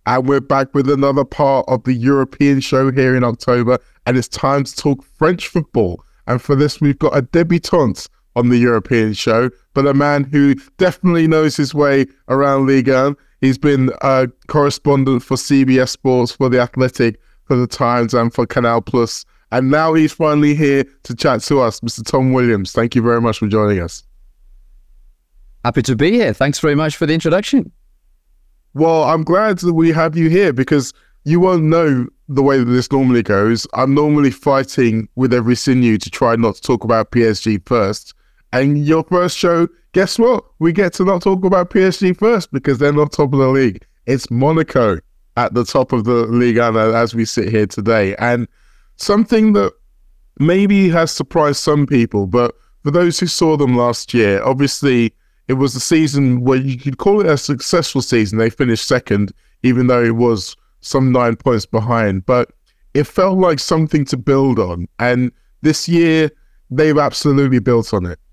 And we're back with another part of the European show here in October, and it's time to talk French football. And for this, we've got a debutante on the European show, but a man who definitely knows his way around Ligue 1. He's been a correspondent for CBS Sports, for The Athletic, for The Times, and for Canal+. And now he's finally here to chat to us. Mr. Tom Williams, thank you very much for joining us. Happy to be here. Thanks very much for the introduction. Well, I'm glad that we have you here because you won't know the way that this normally goes. I'm normally fighting with every sinew to try not to talk about PSG first. And your first show, guess what? We get to not talk about PSG first because they're not top of the league. It's Monaco at the top of the Ligue 1 as we sit here today. And something that maybe has surprised some people, but for those who saw them last year, obviously it was a season where you could call it a successful season. They finished second, even though it was some 9 points behind. But it felt like something to build on. And this year, they've absolutely built on it.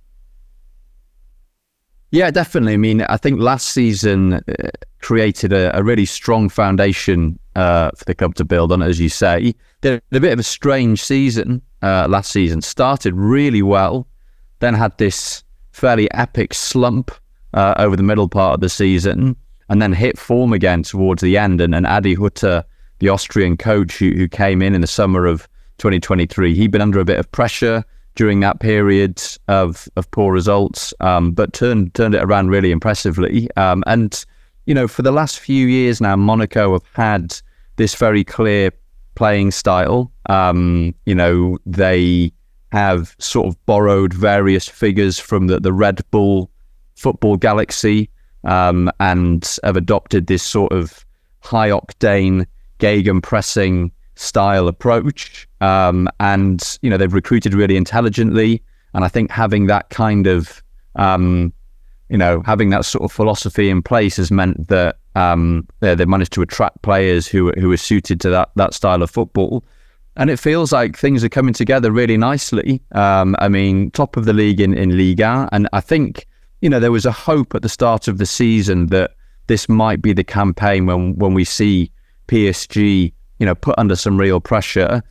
Yeah, definitely. I mean, I think last season created a really strong foundation for the club to build on, as you say. They had a bit of a strange season last season. Started really well, then had this fairly epic slump over the middle part of the season, and then hit form again towards the end. And Adi Hutter, the Austrian coach who came in the summer of 2023, he'd been under a bit of pressure during that period of poor results, but turned it around really impressively. And, you know, for the last few years now, Monaco have had this very clear playing style. You know, they have sort of borrowed various figures from the Red Bull football galaxy, and have adopted this sort of high-octane gegenpressing style approach. And, you know, they've recruited really intelligently. And I think having that kind of, you know, having that sort of philosophy in place has meant that they've managed to attract players who are suited to that style of football. And it feels like things are coming together really nicely. I mean, top of the league in Ligue 1. And I think, you know, there was a hope at the start of the season that this might be the campaign when we see PSG, you know, put under some real pressure